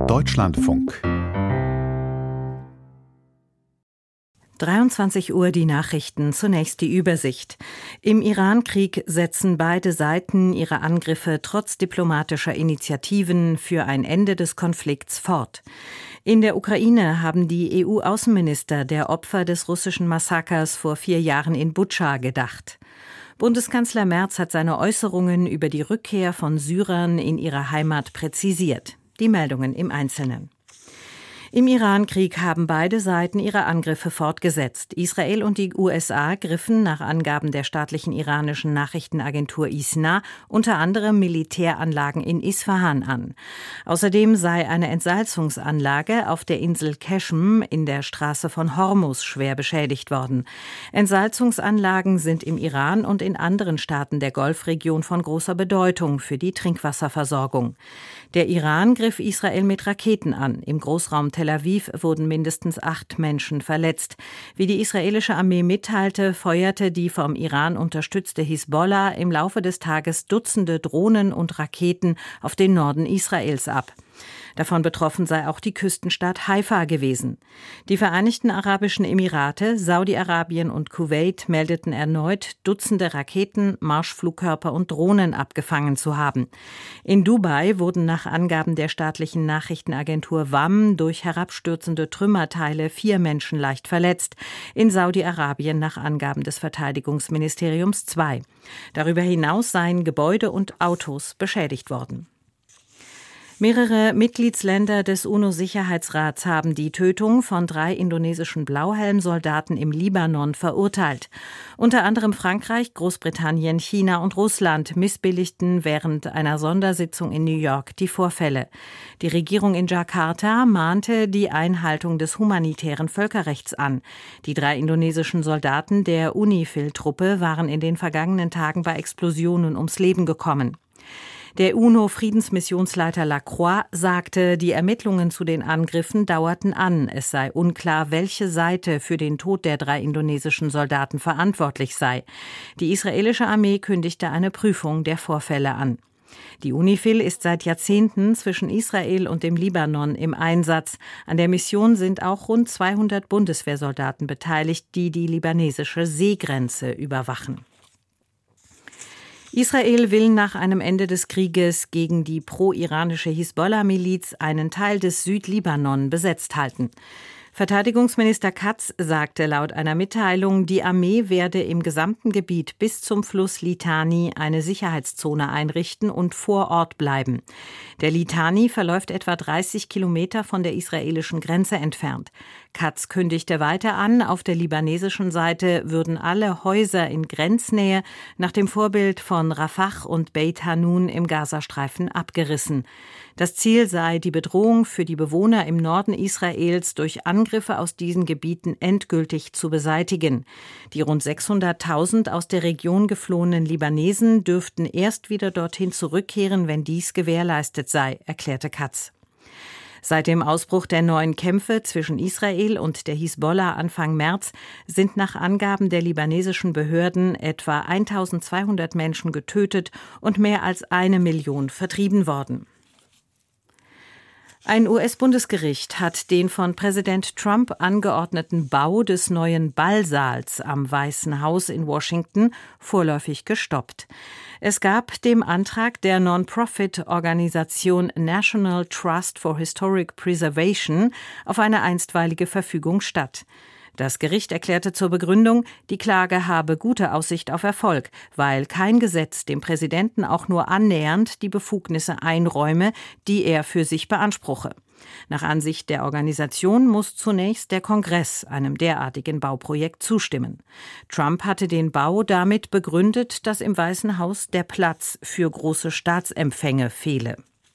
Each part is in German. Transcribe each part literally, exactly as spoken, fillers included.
Deutschlandfunk. dreiundzwanzig Uhr die Nachrichten, zunächst die Übersicht. Im Iran-Krieg setzen beide Seiten ihre Angriffe trotz diplomatischer Initiativen für ein Ende des Konflikts fort. In der Ukraine haben die E U-Außenminister der Opfer des russischen Massakers vor vier Jahren in Butscha gedacht. Bundeskanzler Merz hat seine Äußerungen über die Rückkehr von Syrern in ihre Heimat präzisiert. Die Meldungen im Einzelnen. Im Iran-Krieg haben beide Seiten ihre Angriffe fortgesetzt. Israel und die U S A griffen nach Angaben der staatlichen iranischen Nachrichtenagentur ISNA unter anderem Militäranlagen in Isfahan an. Außerdem sei eine Entsalzungsanlage auf der Insel Keshm in der Straße von Hormuz schwer beschädigt worden. Entsalzungsanlagen sind im Iran und in anderen Staaten der Golfregion von großer Bedeutung für die Trinkwasserversorgung. Der Iran griff Israel mit Raketen an. Im Großraum Tel Aviv wurden mindestens acht Menschen verletzt. Wie die israelische Armee mitteilte, feuerte die vom Iran unterstützte Hisbollah im Laufe des Tages Dutzende Drohnen und Raketen auf den Norden Israels ab. Davon betroffen sei auch die Küstenstadt Haifa gewesen. Die Vereinigten Arabischen Emirate, Saudi-Arabien und Kuwait meldeten erneut, Dutzende Raketen, Marschflugkörper und Drohnen abgefangen zu haben. In Dubai wurden nach Angaben der staatlichen Nachrichtenagentur W A M durch herabstürzende Trümmerteile vier Menschen leicht verletzt. In Saudi-Arabien nach Angaben des Verteidigungsministeriums zwei. Darüber hinaus seien Gebäude und Autos beschädigt worden. Mehrere Mitgliedsländer des UNO-Sicherheitsrats haben die Tötung von drei indonesischen Blauhelm-Soldaten im Libanon verurteilt. Unter anderem Frankreich, Großbritannien, China und Russland missbilligten während einer Sondersitzung in New York die Vorfälle. Die Regierung in Jakarta mahnte die Einhaltung des humanitären Völkerrechts an. Die drei indonesischen Soldaten der UNIFIL-Truppe waren in den vergangenen Tagen bei Explosionen ums Leben gekommen. Der UNO-Friedensmissionsleiter Lacroix sagte, die Ermittlungen zu den Angriffen dauerten an. Es sei unklar, welche Seite für den Tod der drei indonesischen Soldaten verantwortlich sei. Die israelische Armee kündigte eine Prüfung der Vorfälle an. Die UNIFIL ist seit Jahrzehnten zwischen Israel und dem Libanon im Einsatz. An der Mission sind auch rund zweihundert Bundeswehrsoldaten beteiligt, die die libanesische Seegrenze überwachen. Israel will nach einem Ende des Krieges gegen die pro-iranische Hisbollah-Miliz einen Teil des Südlibanon besetzt halten. Verteidigungsminister Katz sagte laut einer Mitteilung, die Armee werde im gesamten Gebiet bis zum Fluss Litani eine Sicherheitszone einrichten und vor Ort bleiben. Der Litani verläuft etwa dreißig Kilometer von der israelischen Grenze entfernt. Katz kündigte weiter an, auf der libanesischen Seite würden alle Häuser in Grenznähe nach dem Vorbild von Rafah und Beit Hanun im Gazastreifen abgerissen. Das Ziel sei, die Bedrohung für die Bewohner im Norden Israels durch Angriffe aus diesen Gebieten endgültig zu beseitigen. Die rund sechshunderttausend aus der Region geflohenen Libanesen dürften erst wieder dorthin zurückkehren, wenn dies gewährleistet sei, erklärte Katz. Seit dem Ausbruch der neuen Kämpfe zwischen Israel und der Hisbollah Anfang März sind nach Angaben der libanesischen Behörden etwa eintausendzweihundert Menschen getötet und mehr als eine Million vertrieben worden. Ein U S-Bundesgericht hat den von Präsident Trump angeordneten Bau des neuen Ballsaals am Weißen Haus in Washington vorläufig gestoppt. Es gab dem Antrag der Non-Profit-Organisation National Trust for Historic Preservation auf eine einstweilige Verfügung statt. Das Gericht erklärte zur Begründung, die Klage habe gute Aussicht auf Erfolg, weil kein Gesetz dem Präsidenten auch nur annähernd die Befugnisse einräume, die er für sich beanspruche. Nach Ansicht der Organisation muss zunächst der Kongress einem derartigen Bauprojekt zustimmen. Trump hatte den Bau damit begründet, dass im Weißen Haus der Platz für große Staatsempfänge fehle.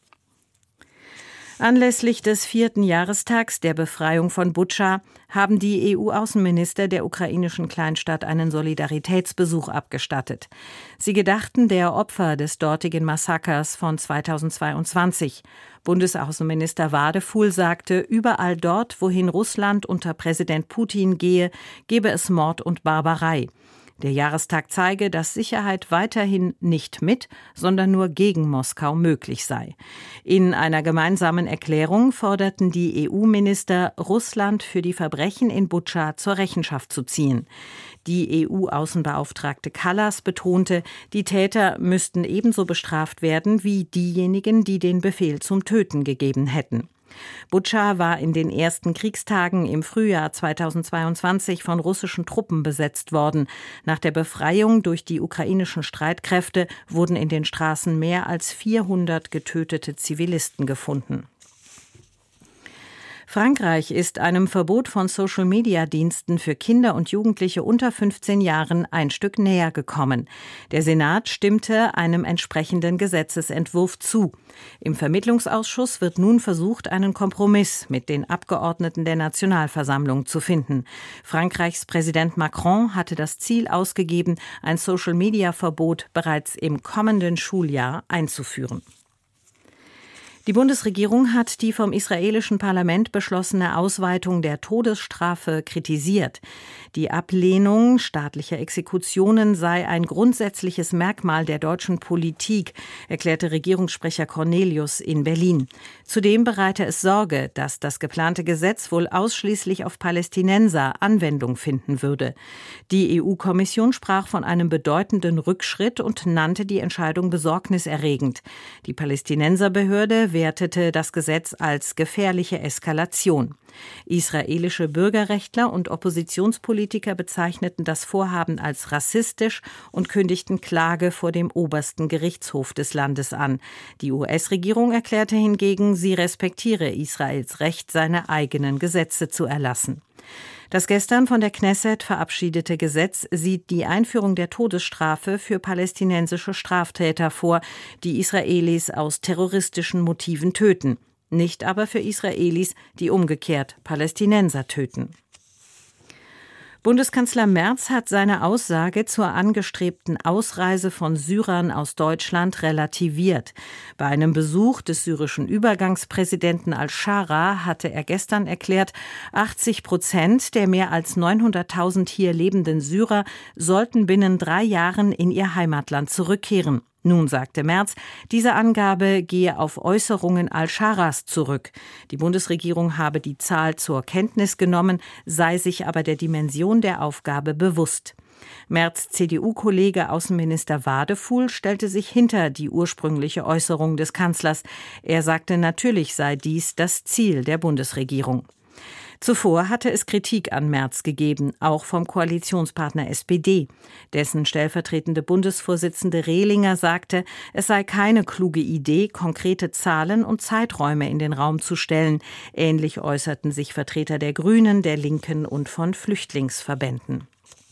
Anlässlich des vierten Jahrestags der Befreiung von Butscha haben die E U-Außenminister der ukrainischen Kleinstadt einen Solidaritätsbesuch abgestattet. Sie gedachten der Opfer des dortigen Massakers von zweitausendzweiundzwanzig. Bundesaußenminister Wadefuhl sagte, überall dort, wohin Russland unter Präsident Putin gehe, gebe es Mord und Barbarei. Der Jahrestag zeige, dass Sicherheit weiterhin nicht mit, sondern nur gegen Moskau möglich sei. In einer gemeinsamen Erklärung forderten die E U-Minister, Russland für die Verbrechen in Butscha zur Rechenschaft zu ziehen. Die E U-Außenbeauftragte Kallas betonte, die Täter müssten ebenso bestraft werden wie diejenigen, die den Befehl zum Töten gegeben hätten. Butscha war in den ersten Kriegstagen im Frühjahr zweitausendzweiundzwanzig von russischen Truppen besetzt worden. Nach der Befreiung durch die ukrainischen Streitkräfte wurden in den Straßen mehr als vierhundert getötete Zivilisten gefunden. Frankreich ist einem Verbot von Social-Media-Diensten für Kinder und Jugendliche unter fünfzehn Jahren ein Stück näher gekommen. Der Senat stimmte einem entsprechenden Gesetzesentwurf zu. Im Vermittlungsausschuss wird nun versucht, einen Kompromiss mit den Abgeordneten der Nationalversammlung zu finden. Frankreichs Präsident Macron hatte das Ziel ausgegeben, ein Social-Media-Verbot bereits im kommenden Schuljahr einzuführen. Die Bundesregierung hat die vom israelischen Parlament beschlossene Ausweitung der Todesstrafe kritisiert. Die Ablehnung staatlicher Exekutionen sei ein grundsätzliches Merkmal der deutschen Politik, erklärte Regierungssprecher Cornelius in Berlin. Zudem bereite es Sorge, dass das geplante Gesetz wohl ausschließlich auf Palästinenser Anwendung finden würde. Die E U-Kommission sprach von einem bedeutenden Rückschritt und nannte die Entscheidung besorgniserregend. Die Palästinenserbehörde wertete das Gesetz als gefährliche Eskalation. Israelische Bürgerrechtler und Oppositionspolitiker bezeichneten das Vorhaben als rassistisch und kündigten Klage vor dem obersten Gerichtshof des Landes an. Die U S-Regierung erklärte hingegen, sie respektiere Israels Recht, seine eigenen Gesetze zu erlassen. Das gestern von der Knesset verabschiedete Gesetz sieht die Einführung der Todesstrafe für palästinensische Straftäter vor, die Israelis aus terroristischen Motiven töten, nicht aber für Israelis, die umgekehrt Palästinenser töten. Bundeskanzler Merz hat seine Aussage zur angestrebten Ausreise von Syrern aus Deutschland relativiert. Bei einem Besuch des syrischen Übergangspräsidenten al-Shara hatte er gestern erklärt, achtzig Prozent der mehr als neunhunderttausend hier lebenden Syrer sollten binnen drei Jahren in ihr Heimatland zurückkehren. Nun sagte Merz, diese Angabe gehe auf Äußerungen al-Sharas zurück. Die Bundesregierung habe die Zahl zur Kenntnis genommen, sei sich aber der Dimension der Aufgabe bewusst. Merz' C D U-Kollege Außenminister Wadefuhl stellte sich hinter die ursprüngliche Äußerung des Kanzlers. Er sagte, natürlich sei dies das Ziel der Bundesregierung. Zuvor hatte es Kritik an Merz gegeben, auch vom Koalitionspartner S P D. Dessen stellvertretende Bundesvorsitzende Rehlinger sagte, es sei keine kluge Idee, konkrete Zahlen und Zeiträume in den Raum zu stellen. Ähnlich äußerten sich Vertreter der Grünen, der Linken und von Flüchtlingsverbänden.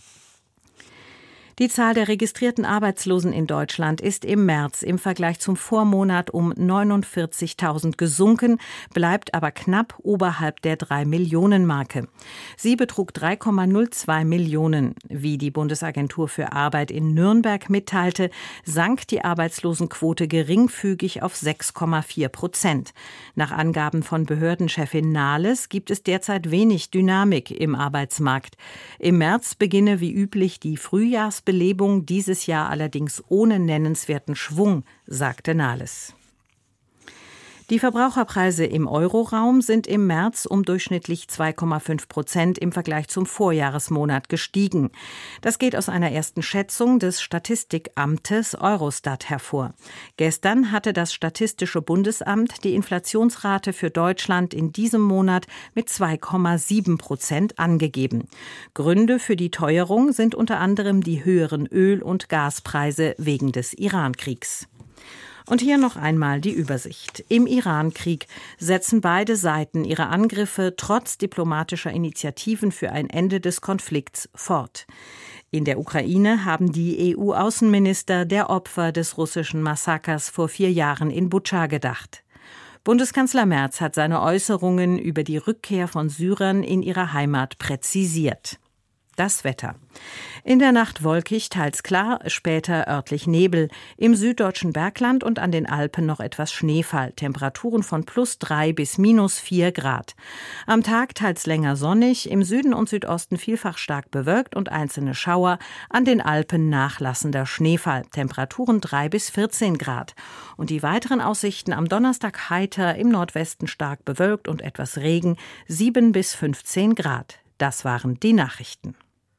Die Zahl der registrierten Arbeitslosen in Deutschland ist im März im Vergleich zum Vormonat um neunundvierzigtausend gesunken, bleibt aber knapp oberhalb der drei Millionen Marke. Sie betrug drei Komma null zwei Millionen. Wie die Bundesagentur für Arbeit in Nürnberg mitteilte, sank die Arbeitslosenquote geringfügig auf sechs Komma vier Prozent. Nach Angaben von Behördenchefin Nahles gibt es derzeit wenig Dynamik im Arbeitsmarkt. Im März beginne wie üblich die Frühjahrsbelebung, dieses Jahr allerdings ohne nennenswerten Schwung, sagte Nahles. Die Verbraucherpreise im Euroraum sind im März um durchschnittlich zwei Komma fünf Prozent im Vergleich zum Vorjahresmonat gestiegen. Das geht aus einer ersten Schätzung des Statistikamtes Eurostat hervor. Gestern hatte das Statistische Bundesamt die Inflationsrate für Deutschland in diesem Monat mit zwei Komma sieben Prozent angegeben. Gründe für die Teuerung sind unter anderem die höheren Öl- und Gaspreise wegen des Irankriegs. Und hier noch einmal die Übersicht. Im Irankrieg setzen beide Seiten ihre Angriffe trotz diplomatischer Initiativen für ein Ende des Konflikts fort. In der Ukraine haben die E U-Außenminister der Opfer des russischen Massakers vor vier Jahren in Butscha gedacht. Bundeskanzler Merz hat seine Äußerungen über die Rückkehr von Syrern in ihre Heimat präzisiert. Das Wetter. In der Nacht wolkig, teils klar, später örtlich Nebel. Im süddeutschen Bergland und an den Alpen noch etwas Schneefall. Temperaturen von plus drei bis minus vier Grad. Am Tag teils länger sonnig, im Süden und Südosten vielfach stark bewölkt und einzelne Schauer. An den Alpen nachlassender Schneefall. Temperaturen drei bis vierzehn Grad. Und die weiteren Aussichten: am Donnerstag heiter, im Nordwesten stark bewölkt und etwas Regen, sieben bis fünfzehn Grad. Das waren die Nachrichten.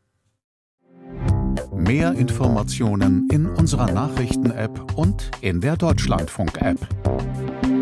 Mehr Informationen in unserer Nachrichten-App und in der Deutschlandfunk-App.